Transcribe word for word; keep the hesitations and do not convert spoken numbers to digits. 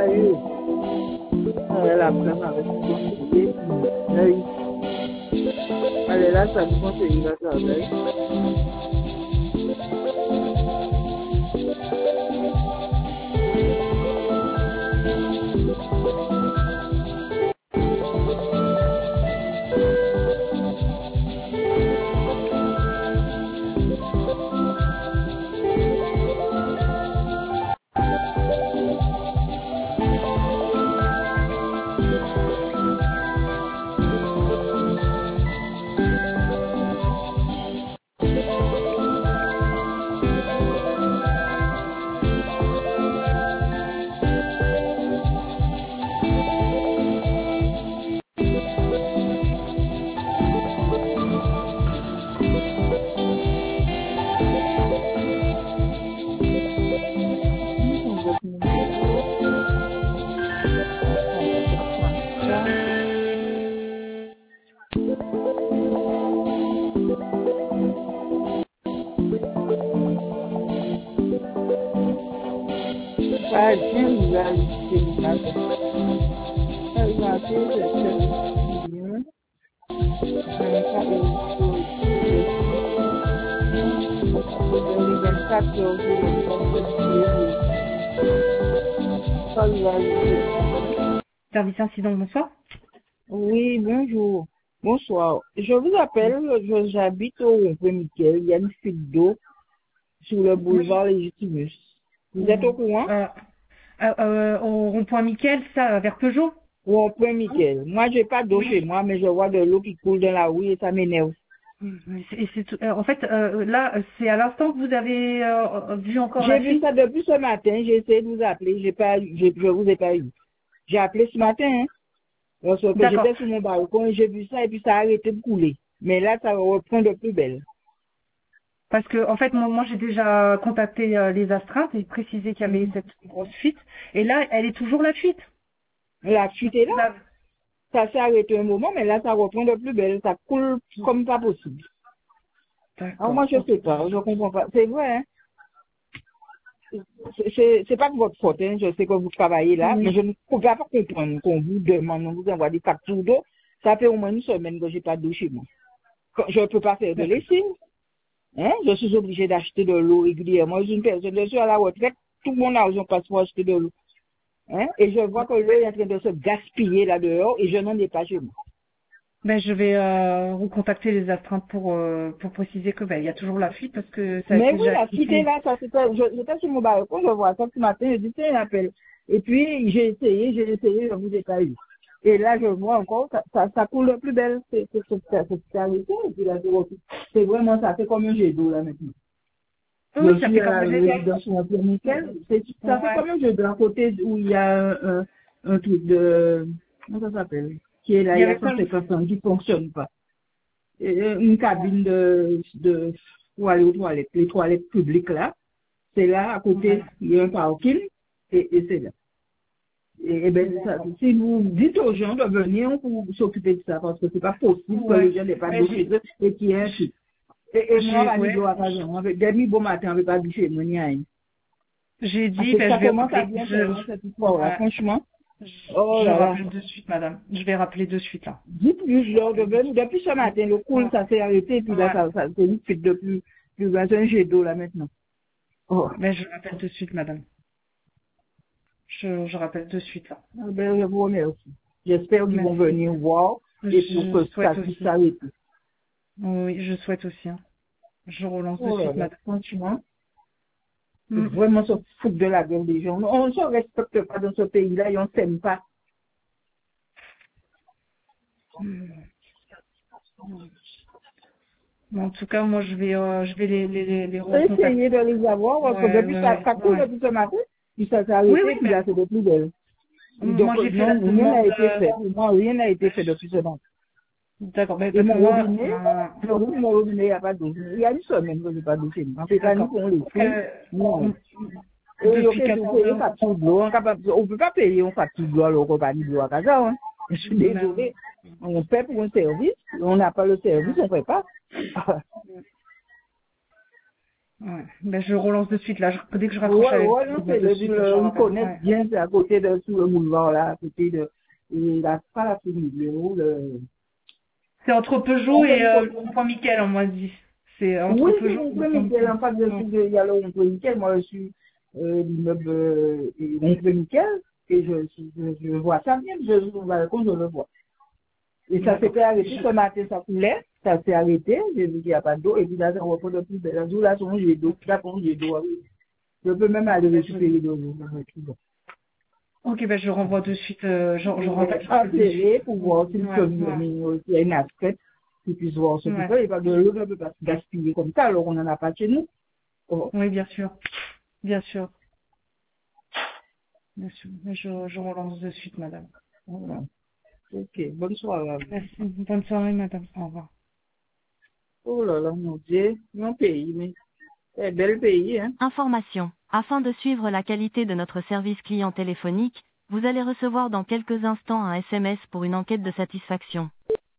sérieux. Elle a plein avec conseiller. Elle est là, ça me conseille la travail. Pas bien, vous allez c'est matin. Elle m'a fait c'est bien. Elle m'a fait vingt-quatre heures de Service incident, bonsoir. Oui, bonjour. Bonsoir. Je vous appelle, je- j'habite au rond-point Michel. Il y a une fuite d'eau sur le boulevard Légitimus. Vous êtes au courant? euh, euh, euh, Au rond-point Miquel, ça, vers Peugeot. Au rond-point Michel. Moi, j'ai pas d'eau chez moi, mais je vois de l'eau qui coule dans la rue et ça m'énerve. Et c'est tout- euh, en fait, euh, là, c'est à l'instant que vous avez euh, vu encore J'ai la vu fuite. ça depuis ce matin. J'ai essayé de vous appeler. J'ai pas, j'ai- je vous ai pas eu. J'ai appelé ce matin, hein, parce que D'accord. j'étais sur mon balcon et j'ai vu ça et puis ça a arrêté de couler. Mais là, ça reprend de plus belle. Parce que, en fait, moi, moi, j'ai déjà contacté euh, les astreintes et précisé qu'il y avait cette grosse fuite. Et là, elle est toujours la fuite. La fuite est là. Là, Ça s'est arrêté un moment, mais là, ça reprend de plus belle. Ça coule comme pas possible. Alors d'accord. moi, je sais pas. Je comprends pas. C'est vrai, hein. C'est c'est- c'est pas de votre faute, hein. Je sais que vous travaillez là, mais Oui. je ne peux pas comprendre qu'on vous demande, on vous envoie des factures d'eau. Ça fait au moins une semaine que j'ai pas d'eau chez moi. Quand- Je ne peux pas faire de lessive. Hein? Je suis obligée d'acheter de l'eau régulièrement. Je suis une personne, je suis à la retraite, tout mon argent passe pour acheter de l'eau. Hein? Et je vois que l'eau est en train de se gaspiller là dehors et je n'en ai pas chez moi. Ben, je vais euh, recontacter les astreintes pour, euh, pour préciser que ben, il y a toujours la fuite parce que ça a Mais été oui, déjà la fuite est expliqué. là, ça c'était, je- j'étais sur mon balcon, je vois ça ce matin, je dis tiens, un appel. Et puis j'ai essayé, j'ai essayé, je vous ai pas eu. Et là, je vois encore, ça, ça, ça coule le plus belle, c'est c'est c'est c'est c'est c'est arrêté, et puis là, je refuse. C'est vraiment, ça fait comme un jet d'eau là maintenant. Oui, Je ça suis fait à comme la un jet. résidence sur un plan nickel, c'est- ça fait Ouais. comme un jet d'eau, à côté où il y a un, un, un truc de, comment ça s'appelle, qui est là, Il il y y a avait cent pas. cinquante ans qui fonctionne pas. Et, euh, une cabine de, de, pour aller aux toilettes, les toilettes publiques là. C'est là, à côté, Ouais. il y a un parking, et, et c'est là. Et, et ben, ça, si vous dites aux gens de venir pour s'occuper de ça, parce que c'est pas possible que Ouais. les gens n'aient pas Mais d'eau chez eux et qu'il y ait un truc. Et, et moi, j'ai, à ouais. l'île à Cajon, avec des mi bon matin, avec pas de chez moi, ni rien. J'ai Parce dit, que ben, ça je vais commence à rappeler. bien faire, hein, Je, cette histoire-là, ouais. franchement. Je, Oh je là là. rappelle de suite, madame. Je vais rappeler de suite, là. Dites-lui, je leur de venir. Depuis ce matin, le cool, Ouais. ça s'est arrêté, puis là, Ouais. ça, ça c'est une fuite de plus, plus grand, c'est un jet d'eau, là, maintenant. Oh. Ben, je rappelle de suite, madame. Je, je rappelle de suite, là. Ah ben, je vous remercie. J'espère qu'ils vont Merci. venir voir et pour Je que ça souhaite puisse aussi. s'arrêter. Oui, je souhaite aussi. hein. Je relance de Oh là suite, là, madame. franchement, c'est Mm. vraiment se foutre de la gueule des gens. On ne se respecte pas dans ce pays-là et on ne s'aime pas. En tout cas, moi, je vais, euh, je vais les, les, les, les Essayez recontacter. de les avoir, parce que Ouais, depuis ouais, ça, ouais, ça coule ouais. depuis ce matin, puis ça s'est Oui, arrêté, oui, puis mais là, c'est de plus belle. moi, Donc, j'ai fait la non, rien n'a demande. été euh, fait. Pour moi, rien n'a été fait depuis ce matin. D'accord, mais Et parce que mon moi, robinet, euh, le robinet, mon robinet, il n'y a pas d'eau. Il y a une semaine que je n'ai pas d'eau chez moi. On ne fait pas ni d'accord. qu'on les fout. Euh, Non. m- Et depuis ok, vous quatorze payez une heures. facture de l'eau. On ne peut pas payer une facture de l'eau à la compagnie de l'eau à Casa. Hein. Je suis Ben, désolée. On paie pour un service. On n'a pas le service, on ne fait pas. Ouais. Ben, je relance de suite, là. Je- dès que je raccroche Ouais, avec ouais, vous, non, ben, c'est de le, suite, je le, on rappelle. connaît Ouais. bien, c'est à côté de, sur le boulevard, là, à côté de, et la, pas la Fémidéo, le, C'est entre Peugeot on fait et une euh, côte. le rond-point Miquel, on m'a dit. C'est entre Oui, c'est Peugeot et mon le rond-point premier Michel, Miquel. en face de, Ouais. de, il y a le Oncle Michel, moi, je suis, euh, l'immeuble, euh, Oncle Michel, et je, je, je vois ça bien, je, je, le balcon, je le vois. Et ça D'accord. s'était arrêté, ce matin, ça coulait, ça s'est arrêté, j'ai vu qu'il n'y a pas d'eau, et puis là, ça reprend de plus belle. Là, là, son jet d'eau, là, son jet d'eau, oui. Je peux même aller Ben, je... récupérer de l'eau, dans le frigo. Ok, ben je renvoie de suite, euh, je, je renvoie Et de suite. appeler pour voir s'il Ouais, peut ouais, venir, s'il y a une aspect, qu'il puisse voir ce qu'il ouais. fait, et parce que l'eau ne peut pas se gaspiller comme ça, alors on n'en a pas chez nous. Oh, Oui, bien sûr. Bien sûr. Bien sûr. Mais Je, je relance de suite, madame. voilà. Ok, bonne soirée à vous. Merci. Bonne soirée, madame. Au revoir. Oh là là, mon Dieu, mon pays, mais c'est un bel pays, hein. Information. Afin de suivre la qualité de notre service client téléphonique, vous allez recevoir dans quelques instants un S M S pour une enquête de satisfaction.